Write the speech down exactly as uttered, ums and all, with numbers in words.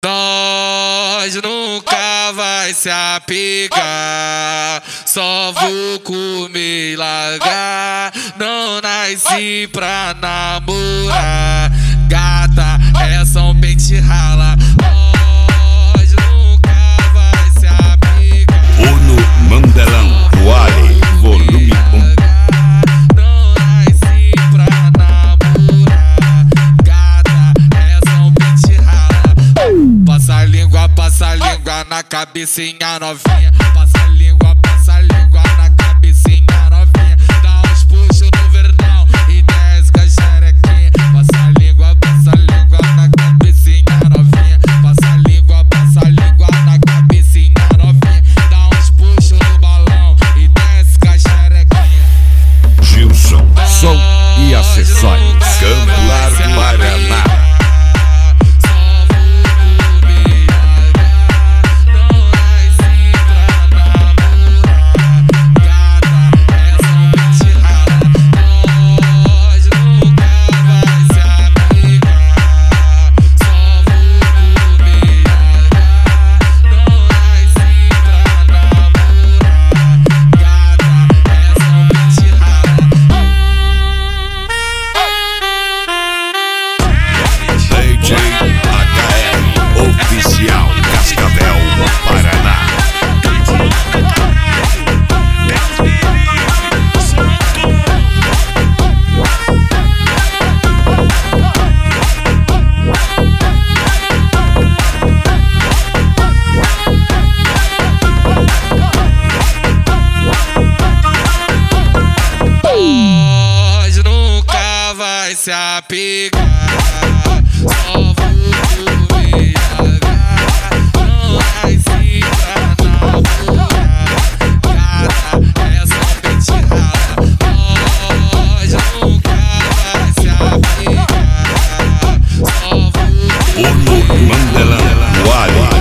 Nós nunca vai se apegar, só vou comer e largar. Não nasci pra namorar, gata, é só um pente rala. Nós nunca vai se apegar. Uno Mandelão, Wally, volume um. Não nasci pra namorar, gata, é só um pente rala. Passa a língua, passa a língua na cabecinha novinha. Passa a língua, passa a língua na cabecinha novinha. Dá uns puxos no verdão e desce com a xerequinha. Passa a língua, passa a língua na cabecinha novinha. Passa a língua, passa a língua na cabecinha novinha. Dá uns puxos no balão e desce com a xerequinha. Gilson, som e acessórios, Cambular, Paraná. Oficial Cascavel, Paraná. Nós nunca vai se apegar, só vou comer e largar. Não nasci pra namorar, gata, é só pente rala. Nós nunca vai se apegar, só vou comer Uno Mandelão, Wally.